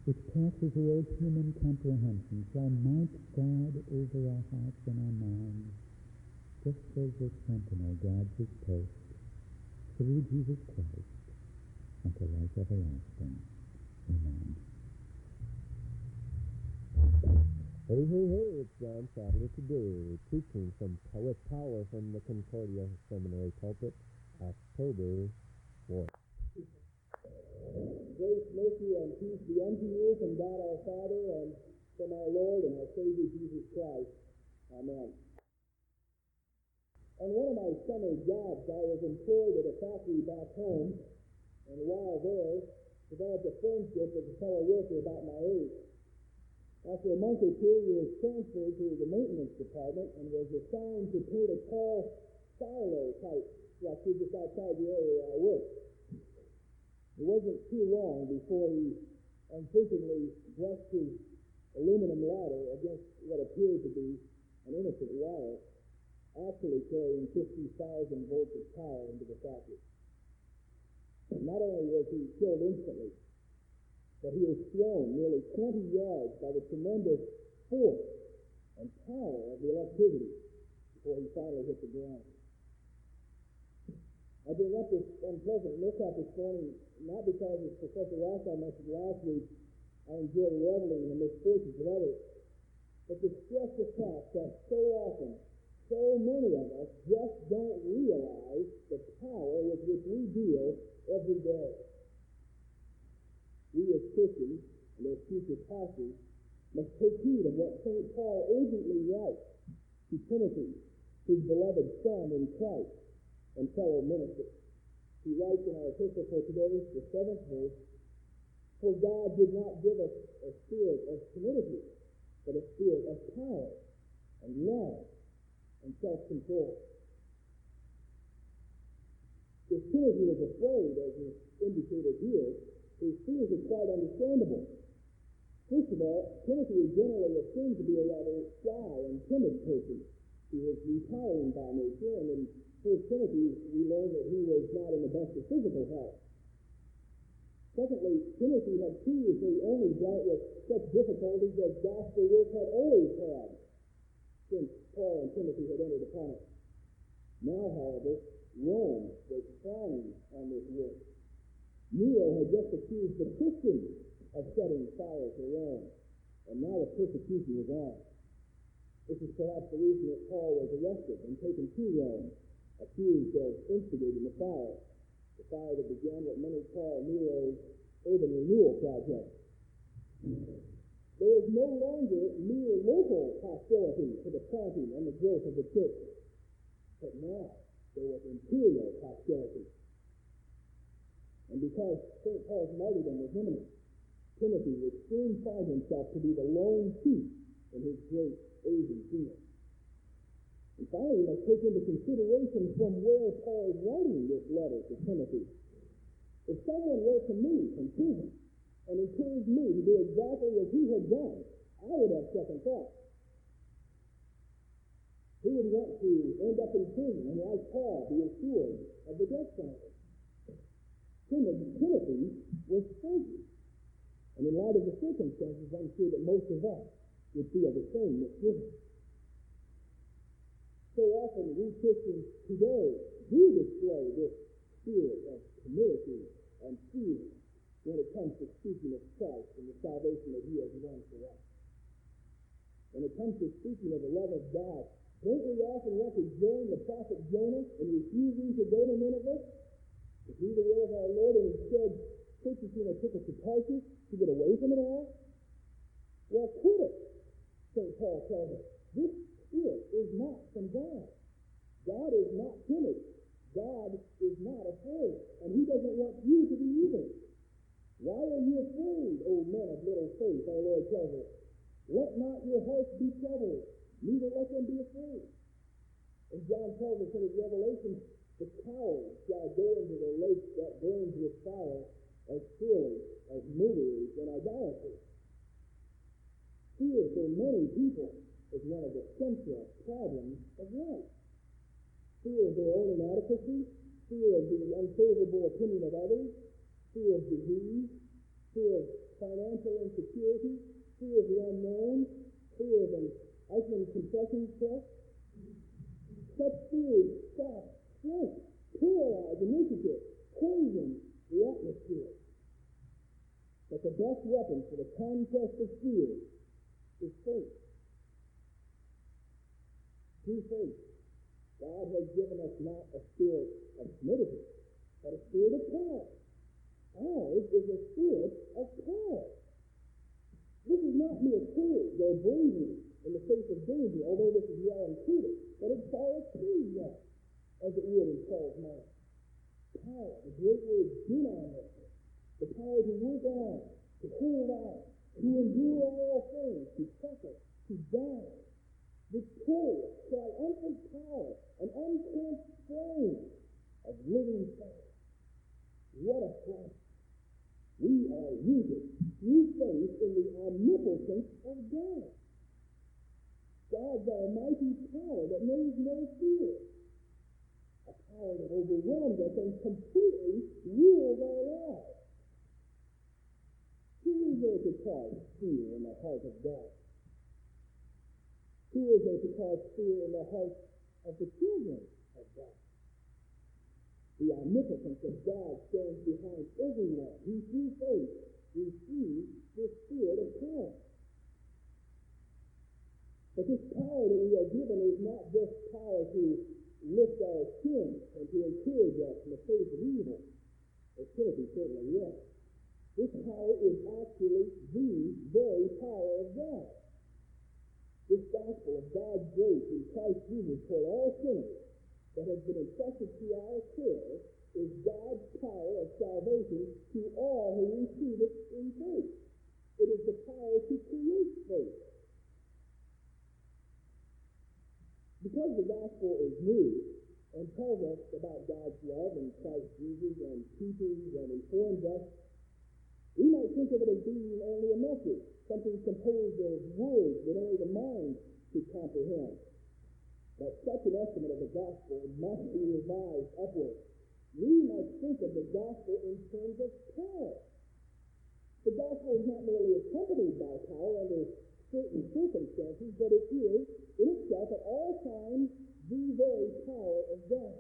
which passes all human comprehension, shall mount guard over our hearts and our minds, just as the sentinel guards his post, through Jesus Christ, unto life everlasting. Amen. Hey, hey, hey, it's John Sadler today, preaching with power from the Concordia Seminary pulpit, October 4th. Grace, mercy, and peace be unto you from God our Father and from our Lord and our Savior Jesus Christ. Amen. On one of my summer jobs, I was employed at a factory back home, and while there, developed a friendship with a fellow worker about my age. After a month or two, he was transferred to the maintenance department and was assigned to paint a tall silo-type structure just outside the area where I worked. It wasn't too long before he unthinkingly brushed his aluminum ladder against what appeared to be an innocent wire, actually carrying 50,000 volts of power into the factory. Not only was he killed instantly, but he was thrown nearly 20 yards by the tremendous force and power of the electricity before he finally hit the ground. I bring up this unpleasant mishap this morning not because, as Professor Rossall mentioned last week, I enjoy reveling in the misfortunes of others, but to stress the fact that so often, so many of us just don't realize the power with which we deal every day. We as Christians, and as future pastors, must take heed of what St. Paul urgently writes to Timothy, his beloved son in Christ and fellow minister. He writes in our epistle for today, the 7th verse, "For God did not give us a spirit of timidity, but a spirit of power and love and self-control." If Timothy was afraid, as is indicated here, his fears are quite understandable. First of all, Timothy is generally assumed to be a rather shy and timid person. He was retiring by nature, and in 1 Timothy we learn that he was not in the best of physical health. Secondly, Timothy had previously only dealt with such difficulties as gospel work had always had since Paul and Timothy had entered upon it. Now, however, Rome was frowning on this work. Nero had just accused the Christians of setting fire to Rome, and now the persecution was on. This is perhaps the reason that Paul was arrested and taken to Rome, accused of instigating the fire that began what many call Nero's urban renewal project. There was no longer mere local hostility to the planting and the growth of the church, but now there was imperial hostility. And because St. Paul's martyrdom was imminent, Timothy would soon find himself to be the lone chief in his great Asian field. And finally, we must take into consideration from where Paul is writing this letter to Timothy. If someone wrote to me from prison and encouraged me to do exactly as he had done, I would have second thoughts. Who would want to end up in prison and, like Paul, be assured of the death sentence? Timothy was free. And in light of the circumstances, I'm sure that most of us would feel the same misgiving. So often we Christians today do display this spirit of timidity and fear when it comes to speaking of Christ and the salvation that he has won for us. When it comes to speaking of the love of God, don't we often want to join the prophet Jonah in refusing to go to Nineveh to do the will of our Lord, and instead purchasing a ticket to Tarshish to get away from it all? Well, quit it, St. Paul tells us. This spirit is not from God. God is not timid. God is not afraid, and he doesn't want you to be either. Why are you afraid, O men of little faith, our Lord tells us? Let not your hearts be troubled, neither let them be afraid. And John tells us in his Revelation, the cowards shall go into the lake that burns with fire as surely as murderers and idolaters. Fear for many people is one of the central problems of life. Fear of their own inadequacy, fear of the unfavorable opinion of others, fear of disease, fear of financial insecurity, fear of the unknown, fear of an Eichmann compression press. Such fears stop, strength, paralyze initiative, poison the atmosphere. But the best weapon for the conquest of fear is faith. Through faith, God has given us not a spirit of timidity, but a spirit of power. Ours is a spirit of power. This is not mere courage or bravery in the face of danger, although this is well included, but it follows through that, as it would in Paul's mind. Power, the great word dynamite, the power to work on, to hold on, to endure all things, to suffer, to die. Victorious, triumphant power, an unquenched flame of living faith. What a price! We are rooted through faith in the omnipotence of God. God's almighty power that knows no fear. A power that overwhelms us and completely rules our lives. Who is there to cause fear in the heart of God? Who is there to cause fear in the hearts of the children of God? The omnipotence of God stands behind everyone who through faith receives this spirit of power. But this power that we are given is not just power to lift our chin and to encourage us in the face of evil, as Timothy certainly was. This power is actually the very power of God. This gospel of God's grace in Christ Jesus toward all sinners that has been entrusted to our care is God's power of salvation to all who receive it in faith. It is the power to create faith. Because the gospel is new and tells us about God's love in Christ Jesus and teaches and informs us, we might think of it as being only a message, something composed of words that only the mind could comprehend. But such an estimate of the gospel must be revised upward. We must think of the gospel in terms of power. The gospel is not merely accompanied by power under certain circumstances, but it is, in itself, at all times, the very power of God.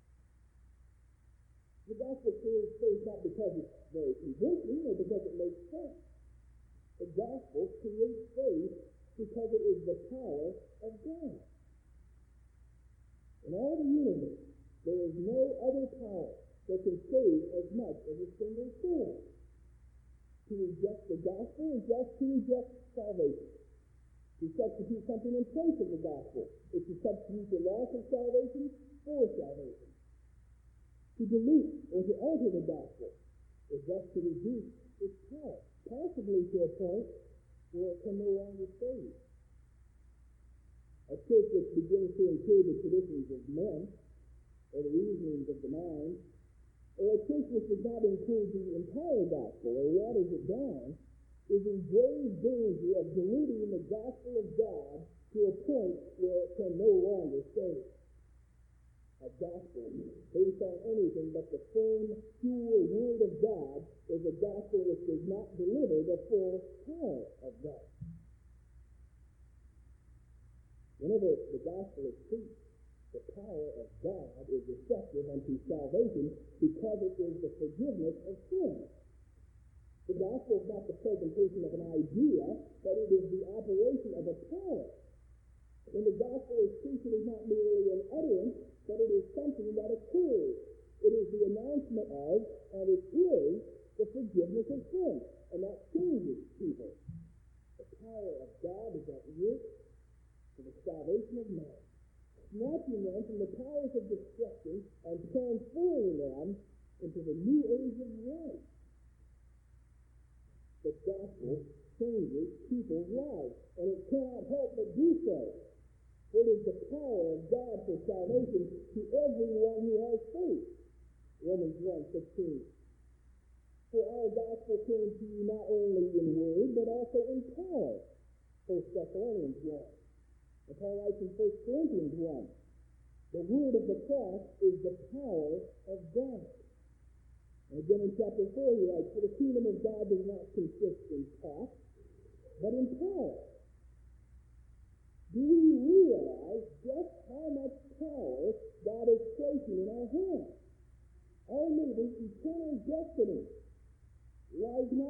The gospel creates faith not because it's very convincing or because it makes sense. The gospel creates faith because it is the power of God. In all the universe, there is no other power that can save as much as a single soul. To reject the gospel is just to reject salvation. To substitute something in place of the gospel is to substitute the loss of salvation for salvation. To dilute or to alter the gospel is just to reduce its power, possibly to a point where it can no longer save. A church which begins to include the traditions of men, or the reasonings of the mind, or a church which does not include the entire gospel or waters it down, is in grave danger of diluting the gospel of God to a point where it can no longer save. A gospel based on anything but the firm, pure word of God is a gospel which does not deliver the full power of God. Whenever the gospel is preached, the power of God is effective unto salvation because it is the forgiveness of sins. The gospel is not the presentation of an idea, but it is the operation of a power. When the gospel is preached, it is not merely an utterance, but it is something that occurs. It is the announcement of, and it is the forgiveness of sin. And that changes people. The power of God is at work for the salvation of man, snatching them from the powers of destruction and transferring them into the new age of life. The gospel changes people's lives, and it cannot help but do so. It is the power of God for salvation to everyone who has faith. Romans 1:16. For our gospel came to you not only in word, but also in power. 1 Thessalonians 1. And Paul writes in 1 Corinthians 1. The word of the cross is the power of God. And again in chapter 4 he writes, for the kingdom of God does not consist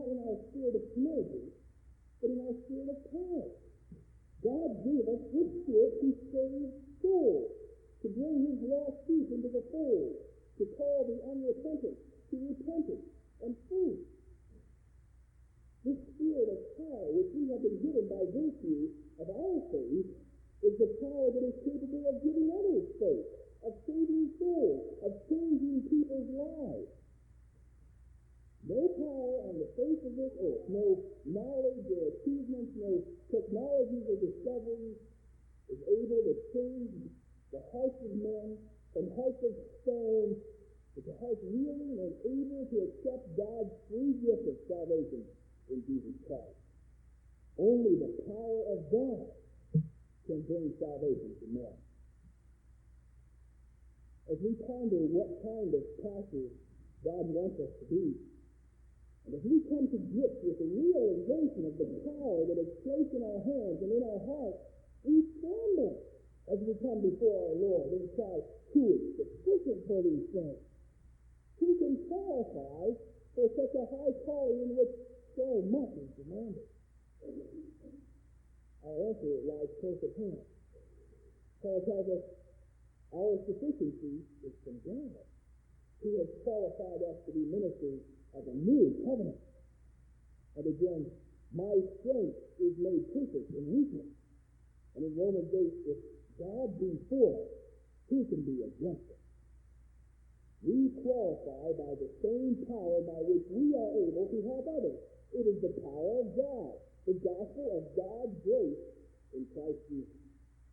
in our spirit of timidity, but in our spirit of power. God gave us His Spirit to save souls, to bring His lost sheep into the fold, to call the unrepentant to repentance and faith. This spirit of power, which we have been given by virtue of our faith, is the power that is capable of giving others faith, of saving souls, of changing people's lives. No power on the face of this earth, no knowledge or achievements, no technologies or discoveries is able to change the hearts of men from hearts of stone to hearts willing and able to accept God's free gift of salvation in Jesus Christ. Only the power of God can bring salvation to men. As we ponder what kind of pastors God wants us to be, and as we come to grips with the realization of the power that is placed in our hands and in our hearts, we tremble as we come before our Lord and cry, who is sufficient for these things? Who can qualify for such a high calling in which so much is demanded? Our answer lies close at hand. Paul tells us our sufficiency is from God, who has qualified us to be ministers of a new covenant. And again, my strength is made perfect in weakness. And in Romans 8, if God be for us, who can be against us? We qualify by the same power by which we are able to help others. It is the power of God, the gospel of God's grace in Christ Jesus.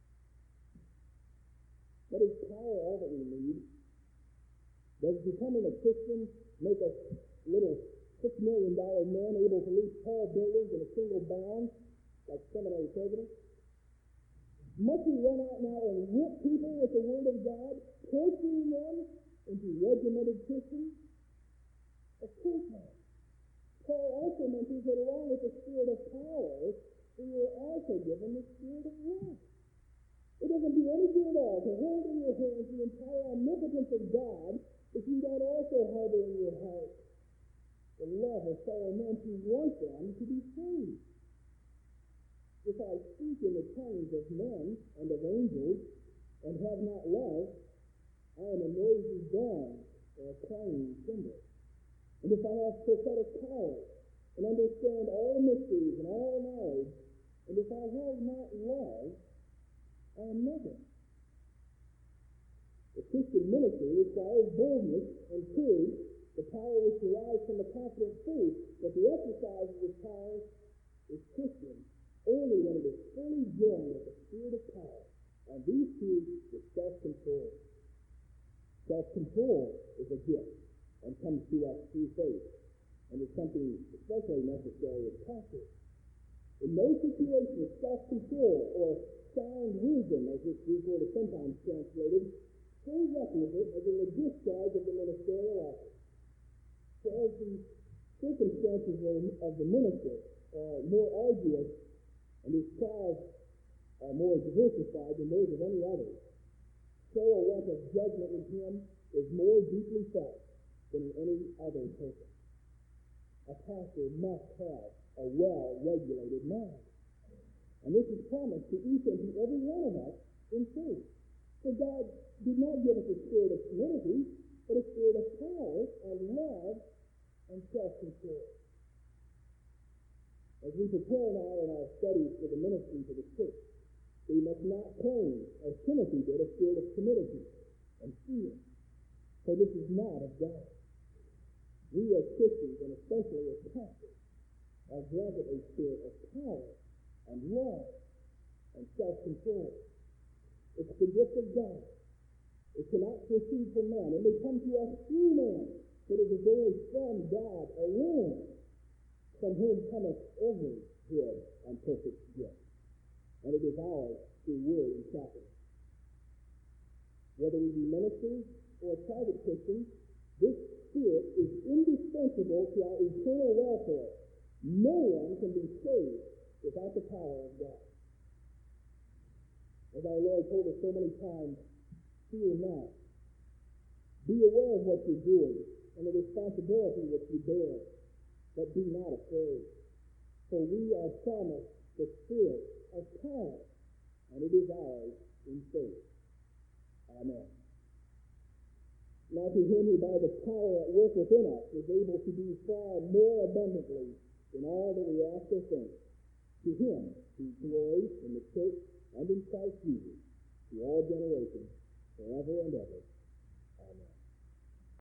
But is power all that we need? Does becoming a Christian make us little $6 million men able to leap tall buildings in a single bound like seminary presidents? Must we run out now and whip people with the Word of God, torturing them into regimented Christians? Of course not. Paul also mentions that along with the spirit of power, we were also given the spirit of love. It doesn't do any good at all to hold in your hands the entire omnipotence of God if you don't also harbor in your heart the love of fellow men who want them to be free. If I speak in the tongues of men and of angels and have not love, I am a noisy gong or a clanging cymbal. And if I have prophetic power and understand all mysteries and all knowledge, and if I have not love, I am nothing. The Christian ministry requires boldness and courage, the power which derives from the confident faith that the exercise of this power is Christian only when it is fully joined with the spirit of power. And these two is self-control. Self-control is a gift and comes to us through faith, and is something especially necessary as pastors. In no situation is self-control or sound wisdom, as this Greek word is sometimes translated, so requisite as in the discharge of the ministerial office. For as the circumstances of the minister are more arduous and his trials are more diversified than those of any other, so a want of judgment in him is more deeply felt than in any other person. A pastor must have a well-regulated mind. And this is promised to each and to every one of us in faith. For God did not give us a spirit of timidity, but a spirit of power and love and self-control. As we prepare now in our studies for the ministry to the church, we must not claim, as Timothy did, a spirit of timidity and fear, for this is not of God. We as Christians, and especially as pastors, are granted a spirit of power and love and self-control. It's the gift of God. It cannot proceed from man. It may come to us through man, but it is only from God alone, from whom cometh every good and perfect gift. And it is ours through word and sacrament. Whether we be ministers or private Christians, this spirit is indispensable to our eternal welfare. No one can be saved without the power of God. As our Lord told us so many times, fear not. Be aware of what you're doing and the responsibility which you bear. but be not afraid. For we are promised the Spirit of power, and it is ours in faith. Amen. Now to him who by the power at work within us is able to do far more abundantly than all that we ask or think, to him who glories in the church and in Christ Jesus, to all generations, forever and ever.